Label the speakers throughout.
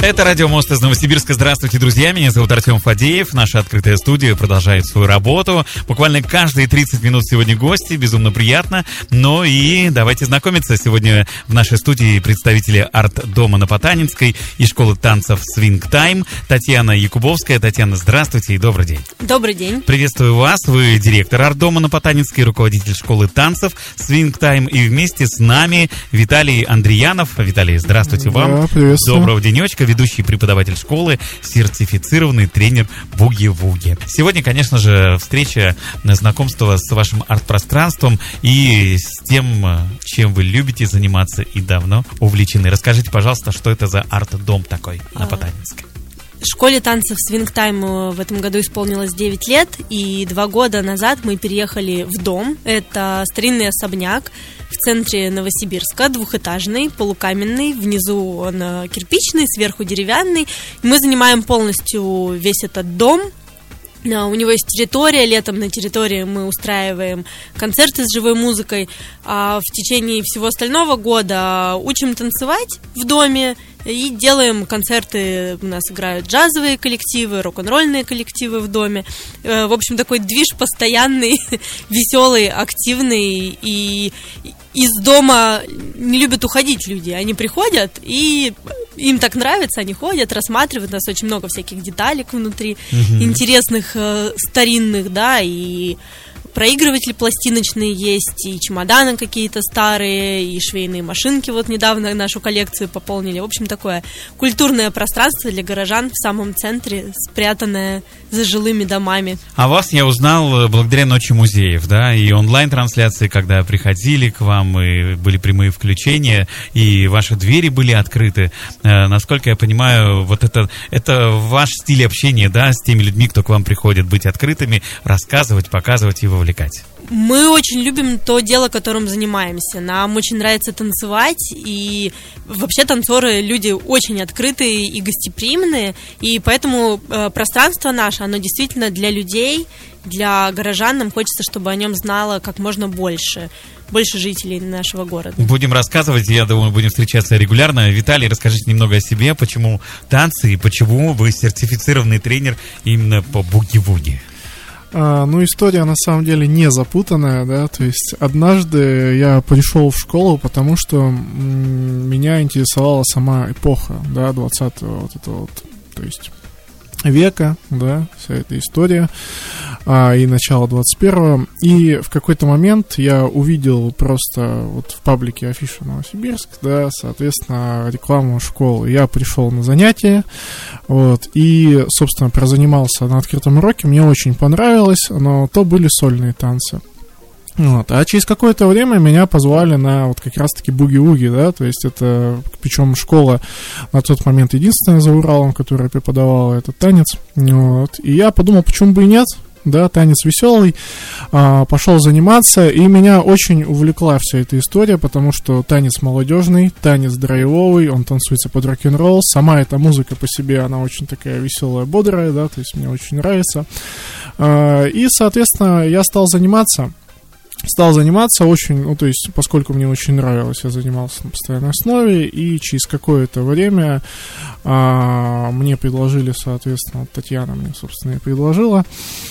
Speaker 1: Это Радио Мост из Новосибирска. Здравствуйте, друзья. Меня зовут Артем Фадеев. Наша открытая студия продолжает свою работу. Буквально каждые 30 минут сегодня гости. Безумно приятно. Ну и давайте знакомиться. Сегодня в нашей студии представители арт-дома на Потанинской и школы танцев Swing Time. Татьяна Якубовская. Татьяна, здравствуйте и добрый день.
Speaker 2: Добрый день.
Speaker 1: Приветствую вас. Вы директор арт-дома на Потанинской, руководитель школы танцев Swing Time. И вместе с нами Виталий Андреянов. Виталий, здравствуйте вам.
Speaker 3: Приветствую.
Speaker 1: Доброго денечка. Ведущий преподаватель школы, сертифицированный тренер буги-вуги. Сегодня, конечно же, встреча, знакомство с вашим арт-пространством и с тем, чем вы любите заниматься и давно увлечены. Расскажите, пожалуйста, что это за арт-дом такой на Потанинской?
Speaker 2: Школе танцев Swing Time в этом году исполнилось 9 лет, и 2 года назад мы переехали в дом. Это старинный особняк в центре Новосибирска, двухэтажный, полукаменный. Внизу он кирпичный, сверху деревянный. Мы занимаем полностью весь этот дом. У него есть территория, летом на территории мы устраиваем концерты с живой музыкой, а в течение всего остального года учим танцевать в доме и делаем концерты. У нас играют джазовые коллективы, рок-н-ролльные коллективы в доме. В общем, такой движ постоянный, веселый, активный, и из дома не любят уходить люди. Они приходят, и им так нравится, они ходят, рассматривают. У нас очень много всяких деталек внутри, интересных, старинных, да, и проигрыватели пластиночные есть, и чемоданы какие-то старые, и швейные машинки. Вот недавно нашу коллекцию пополнили. В общем, такое культурное пространство для горожан в самом центре, спрятанное за жилыми домами.
Speaker 1: А вас я узнал благодаря Ночи музеев, да, и онлайн-трансляции, когда приходили к вам, и были прямые включения, и ваши двери были открыты. Насколько я понимаю, вот это ваш стиль общения, да, с теми людьми, кто к вам приходит, быть открытыми, рассказывать, показывать и вовлекать.
Speaker 2: Мы очень любим то дело, которым занимаемся. Нам очень нравится танцевать, и вообще танцоры люди очень открытые и гостеприимные, и поэтому пространство наше, оно действительно для людей, для горожан. Нам хочется, чтобы о нем знало как можно больше жителей нашего города.
Speaker 1: Будем рассказывать, я думаю, будем встречаться регулярно. Виталий, расскажите немного о себе, почему танцы и почему вы сертифицированный тренер именно по буги-вуги.
Speaker 3: История на самом деле не запутанная, да, то есть однажды я пришел в школу, потому что меня интересовала сама эпоха, да, 20-го то есть века, да, вся эта история, и начало 21-го, и в какой-то момент я увидел просто вот в паблике Афиша Новосибирск, да, соответственно, рекламу школы. Я пришел на занятия, вот, и, собственно, прозанимался на открытом уроке, мне очень понравилось, но то были сольные танцы. Вот. А через какое-то время меня позвали на вот как раз-таки буги-вуги, да, то есть это, причем школа на тот момент единственная за Уралом, которая преподавала этот танец, вот, и я подумал, почему бы и нет, да, танец веселый, пошел заниматься, и меня очень увлекла вся эта история, потому что танец молодежный, танец драйвовый, он танцуется под рок-н-ролл, сама эта музыка по себе, она очень такая веселая, бодрая, да, то есть мне очень нравится, и, соответственно, я стал заниматься очень, то есть, поскольку мне очень нравилось, я занимался на постоянной основе, и через какое-то время мне предложили, соответственно, Татьяна мне, собственно, и предложила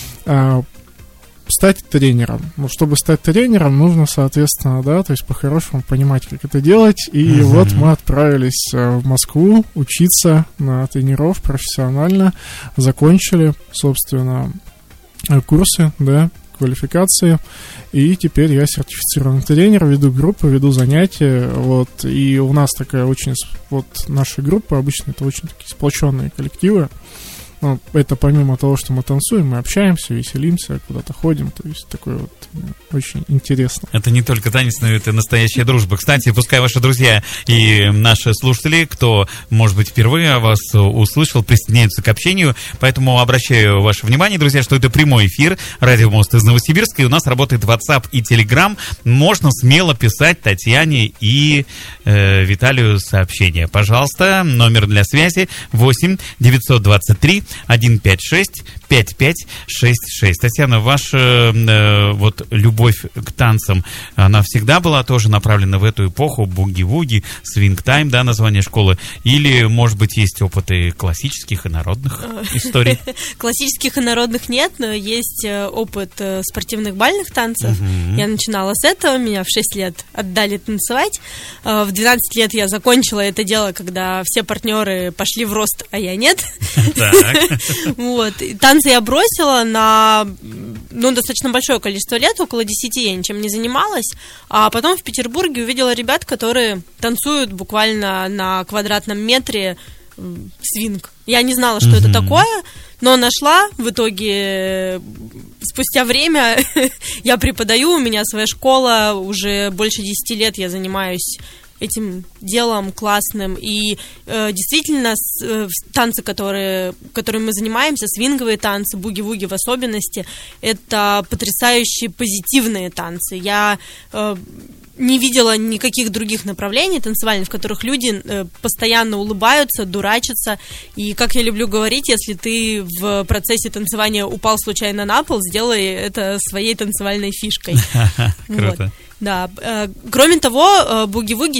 Speaker 3: стать тренером. Но чтобы стать тренером, нужно, соответственно, да, то есть по-хорошему понимать, как это делать, и вот мы отправились в Москву учиться на тренеров профессионально, закончили, собственно, курсы, да, квалификации, и теперь я сертифицированный тренер, веду группы, веду занятия, вот, и у нас такая очень, вот, наша группа обычно это очень такие сплоченные коллективы, ну, это помимо того, что мы танцуем, мы общаемся, веселимся, куда-то ходим, то есть такое вот очень интересно.
Speaker 1: Это не только танец, но это настоящая дружба. Кстати, пускай ваши друзья и наши слушатели, кто, может быть, впервые о вас услышал, присоединяются к общению, поэтому обращаю ваше внимание, друзья, что это прямой эфир Радио Мост из Новосибирска, и у нас работает WhatsApp и Telegram. Можно смело писать Татьяне и Виталию сообщения. Пожалуйста, номер для связи 8 923 156 5566. Татьяна, ваша вот любовь к танцам, она всегда была тоже направлена в эту эпоху, буги-вуги, свинг-тайм, да, название школы, или, может быть, есть опыты классических и народных историй?
Speaker 2: Классических и народных нет, но есть опыт спортивных бальных танцев. Я начинала с этого, меня в 6 лет отдали танцевать. В 12 лет я закончила это дело, когда все партнеры пошли в рост, а я нет. Вот. Танцы я бросила на достаточно большое количество лет, около 10 я ничем не занималась, а потом в Петербурге увидела ребят, которые танцуют буквально на квадратном метре свинг. Я не знала, что это такое, но нашла. В итоге, спустя время я преподаю, у меня своя школа, уже больше 10 лет я занимаюсь этим делом классным. И действительно, танцы, которыми мы занимаемся, свинговые танцы, буги-вуги в особенности, это потрясающие позитивные танцы. Я не видела никаких других направлений танцевальных, в которых люди постоянно улыбаются, дурачатся. И, как я люблю говорить, если ты в процессе танцевания упал случайно на пол, сделай это своей танцевальной фишкой.
Speaker 1: Круто.
Speaker 2: Да. Кроме того, буги-вуги,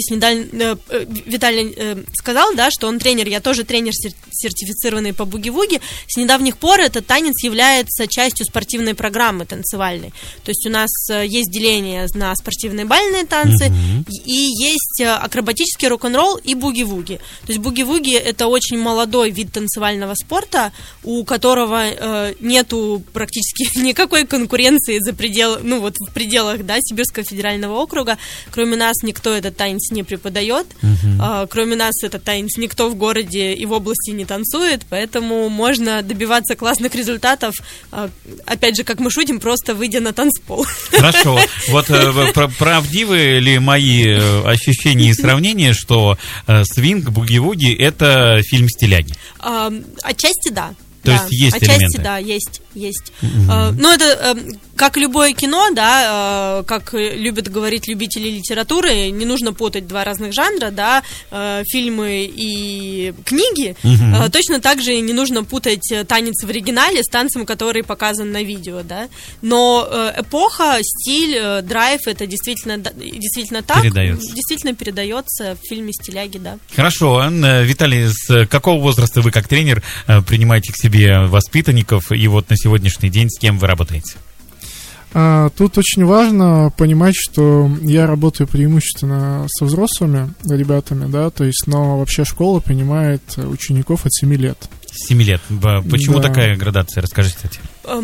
Speaker 2: Виталий сказал, да, что он тренер, я тоже тренер, сертифицированный по буги-вуги. С недавних пор этот танец является частью спортивной программы танцевальной. То есть у нас есть деление на спортивные бальные танцы, и есть акробатический рок-н-ролл и буги-вуги. То есть буги-вуги — это очень молодой вид танцевального спорта, у которого нету практически никакой конкуренции в пределах, да, Сибирского федерального округа. Кроме нас никто этот танец не преподает. Кроме нас этот танец никто в городе и в области не танцует, поэтому можно добиваться классных результатов, опять же, как мы шутим, просто выйдя на танцпол.
Speaker 1: Хорошо. Вот правдивы ли мои ощущения и сравнения, что свинг, буги-вуги — это фильм «Стиляги»?
Speaker 2: Отчасти да.
Speaker 1: То есть есть
Speaker 2: отчасти,
Speaker 1: элементы?
Speaker 2: Да, есть. Но это как любое кино, да, как любят говорить любители литературы, не нужно путать два разных жанра, да, фильмы и книги. Точно так же не нужно путать танец в оригинале с танцем, который показан на видео, да. Но эпоха, стиль, драйв, это действительно так. Действительно передается в фильме «Стиляги», да.
Speaker 1: Хорошо. Виталий, с какого возраста вы как тренер принимаете к себе воспитанников, и вот на сегодняшний день с кем вы работаете?
Speaker 3: Тут очень важно понимать, что я работаю преимущественно со взрослыми ребятами, да, то есть, но вообще школа принимает учеников от 7 лет.
Speaker 1: 7 лет. Почему такая градация? Расскажите, кстати.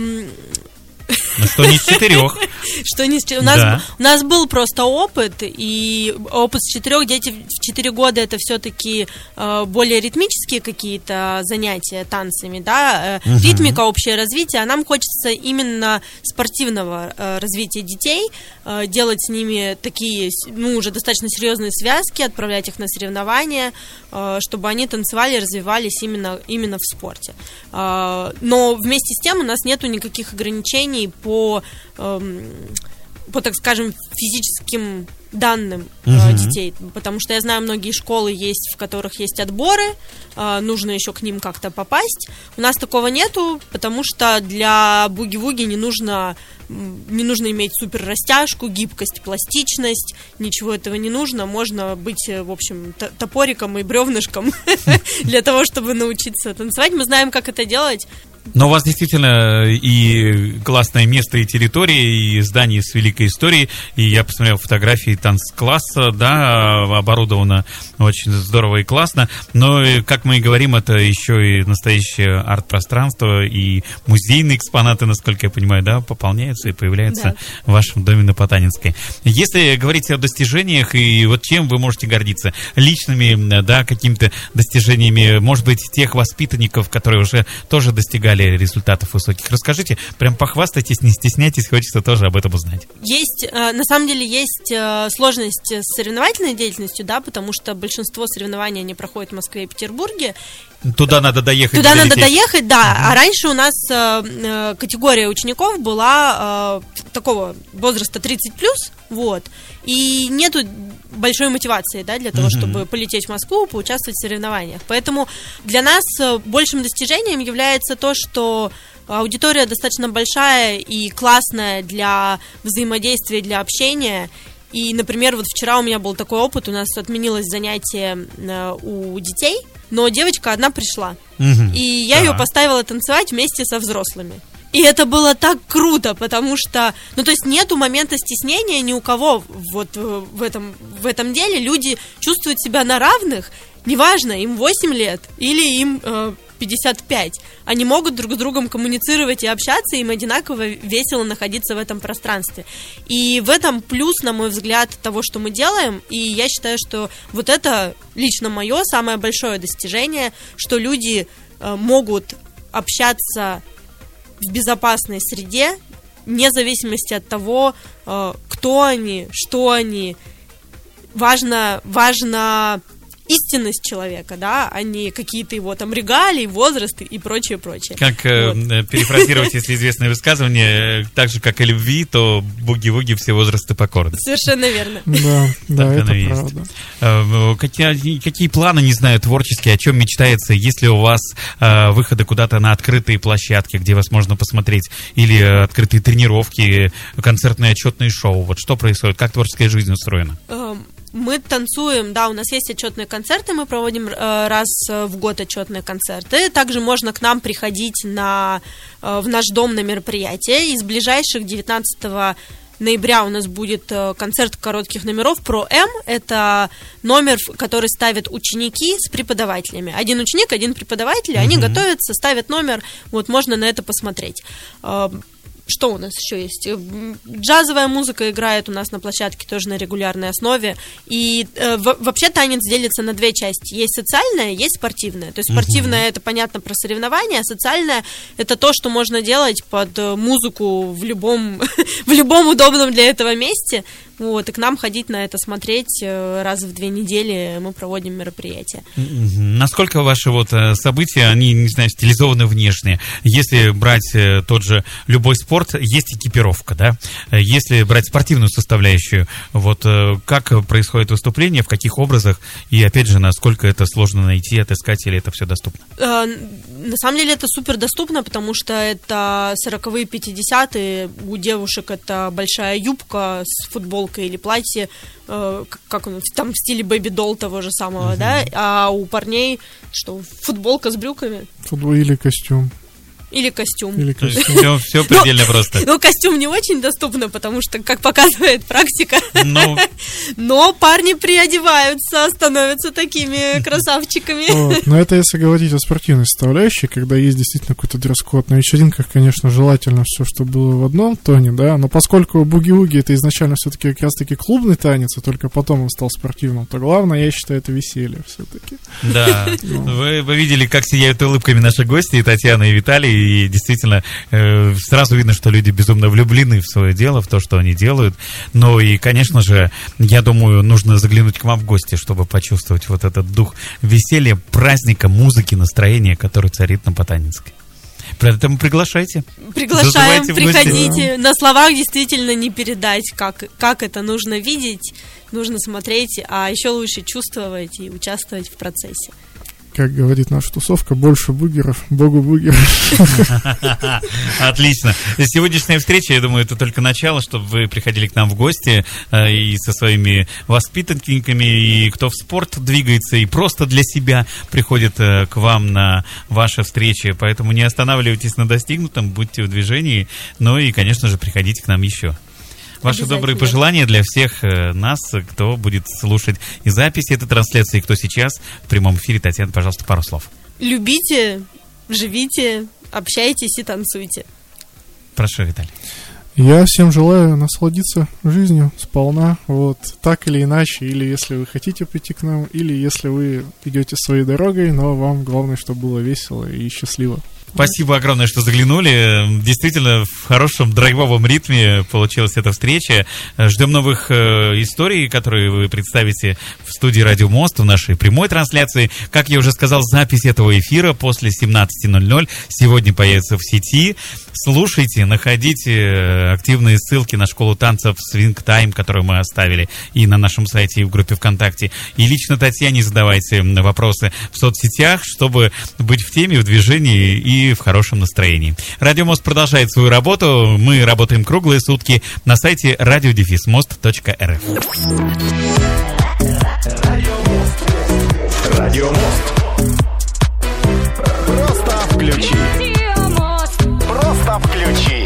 Speaker 1: Ну что, не с 4?
Speaker 2: Что не с 4? У нас был просто опыт, и опыт с 4. Дети в 4 года — это все-таки более ритмические какие-то занятия танцами, да, ритмика, общее развитие, а нам хочется именно спортивного развития детей, делать с ними такие, уже достаточно серьезные связки, отправлять их на соревнования, чтобы они танцевали, развивались именно в спорте. Но вместе с тем у нас нету никаких ограничений по, так скажем, физическим данным детей, потому что я знаю, многие школы есть, в которых есть отборы, нужно еще к ним как-то попасть. У нас такого нету, потому что для буги-вуги не нужно иметь супер растяжку, гибкость, пластичность, ничего этого не нужно. Можно быть, в общем, топориком и бревнышком для того, чтобы научиться танцевать. Мы знаем, как это делать.
Speaker 1: Но у вас действительно и классное место, и территория, и здание с великой историей. И я посмотрел фотографии танцкласса, да, оборудовано очень здорово и классно. Но, как мы и говорим, это еще и настоящее арт-пространство, и музейные экспонаты, насколько я понимаю, да, пополняются и появляются в вашем доме на Потанинской. Если говорить о достижениях, и вот чем вы можете гордиться? Личными, да, какими-то достижениями, может быть, тех воспитанников, которые уже тоже достигали результатов высоких. Расскажите, прям похвастайтесь, не стесняйтесь, хочется тоже об этом узнать.
Speaker 2: На самом деле есть сложность с соревновательной деятельностью, да, потому что большинство соревнований они проходят в Москве и Петербурге. Туда надо доехать, да. А раньше у нас категория учеников была такого возраста 30+, вот, и нету большой мотивации, да, для того, чтобы полететь в Москву, поучаствовать в соревнованиях. Поэтому для нас большим достижением является то, что аудитория достаточно большая и классная для взаимодействия, для общения. И, например, вот вчера у меня был такой опыт, у нас отменилось занятие у детей, но девочка одна пришла, и я ее поставила танцевать вместе со взрослыми. И это было так круто, потому что, ну, то есть нету момента стеснения ни у кого вот в этом деле. Люди чувствуют себя на равных, неважно, им 8 лет или им 55. Они могут друг с другом коммуницировать и общаться, им одинаково весело находиться в этом пространстве. И в этом плюс, на мой взгляд, того, что мы делаем. И я считаю, что вот это лично мое самое большое достижение, что люди могут общаться в безопасной среде, вне зависимости от того, кто они, что они. Важно истинность человека, да, а не какие-то его там регалии, возраст и прочее.
Speaker 1: Как перефразировать, если известное высказывание, так же, как и любви, то буги-вуги все возрасты покорны.
Speaker 2: Совершенно верно.
Speaker 3: Да, это правда.
Speaker 1: Какие планы, не знаю, творческие, о чем мечтается, есть ли у вас выходы куда-то на открытые площадки, где вас можно посмотреть, или открытые тренировки, концертные отчетные шоу, вот что происходит, как творческая жизнь устроена?
Speaker 2: Мы танцуем, да, у нас есть отчетные концерты, мы проводим раз в год отчетные концерты. Также можно к нам приходить в наш дом на мероприятие. Из ближайших 19 ноября у нас будет концерт коротких номеров про М. Это номер, который ставят ученики с преподавателями. Один ученик, один преподаватель, они готовятся, ставят номер, вот можно на это посмотреть. Что у нас еще есть? Джазовая музыка играет у нас на площадке тоже на регулярной основе. И вообще танец делится на две части. Есть социальная, есть спортивная. То есть спортивная это понятно про соревнования, а социальная это то, что можно делать под музыку в любом удобном для этого месте. Вот, и к нам ходить на это смотреть раз в 2 недели мы проводим мероприятия.
Speaker 1: Насколько ваши вот события, они, не знаю, стилизованы внешне? Если брать тот же любой спорт, есть экипировка, да? Если брать спортивную составляющую, вот как происходит выступление, в каких образах, и опять же, насколько это сложно найти, отыскать, или это все доступно?
Speaker 2: На самом деле это супер доступно, потому что это 40-е, 50-е, у девушек это большая юбка с футболкой или платье, как он там в стиле бэби-долл того же самого, да, а у парней что, футболка с брюками?
Speaker 3: Или костюм.
Speaker 2: Или костюм.
Speaker 1: Все предельно просто.
Speaker 2: Ну, костюм не очень доступно, потому что, как показывает практика, но парни приодеваются, становятся такими красавчиками.
Speaker 3: Но это если говорить о спортивной составляющей, когда есть действительно какой-то дресс-код. На вечеринках, конечно, желательно все, чтобы было в одном тоне, да, но поскольку буги-вуги это изначально все-таки как раз-таки клубный танец, и только потом он стал спортивным, то главное, я считаю, это веселье все-таки.
Speaker 1: Да, вы видели, как сияют улыбками наши гости, и Татьяна, и Виталий. И действительно, сразу видно, что люди безумно влюблены в свое дело, в то, что они делают. Ну и, конечно же, я думаю, нужно заглянуть к вам в гости, чтобы почувствовать вот этот дух веселья, праздника, музыки, настроения, который царит на Потанинской. Поэтому приглашайте.
Speaker 2: Приглашаем, приходите. На словах действительно не передать, как это нужно видеть, нужно смотреть, а еще лучше чувствовать и участвовать в процессе.
Speaker 3: Как говорит наша тусовка, больше бугеров, богу бугеров.
Speaker 1: Отлично. Сегодняшняя встреча, я думаю, это только начало, чтобы вы приходили к нам в гости и со своими воспитанниками, и кто в спорт двигается, и просто для себя приходит к вам на ваши встречи. Поэтому не останавливайтесь на достигнутом, будьте в движении, ну и, конечно же, приходите к нам еще. Ваши добрые пожелания для всех нас, кто будет слушать и записи этой трансляции, и кто сейчас в прямом эфире. Татьяна, пожалуйста, пару слов.
Speaker 2: Любите, живите, общайтесь и танцуйте.
Speaker 1: Прошу, Виталий.
Speaker 3: Я всем желаю насладиться жизнью сполна, вот, так или иначе, или если вы хотите прийти к нам, или если вы идете своей дорогой, но вам главное, чтобы было весело и счастливо.
Speaker 1: Спасибо огромное, что заглянули. Действительно, в хорошем драйвовом ритме получилась эта встреча. Ждем новых историй, которые вы представите в студии «Радио Мост» в нашей прямой трансляции. Как я уже сказал, запись этого эфира после 17:00 сегодня появится в сети. слушайте, находите активные ссылки на школу танцев Swing Time, которую мы оставили и на нашем сайте, и в группе ВКонтакте. И лично Татьяне задавайте вопросы в соцсетях, чтобы быть в теме, в движении и в хорошем настроении. Радио Мост продолжает свою работу. Мы работаем круглые сутки на сайте radio-most.rf.
Speaker 4: Радио Мост. Просто включи. Просто включи.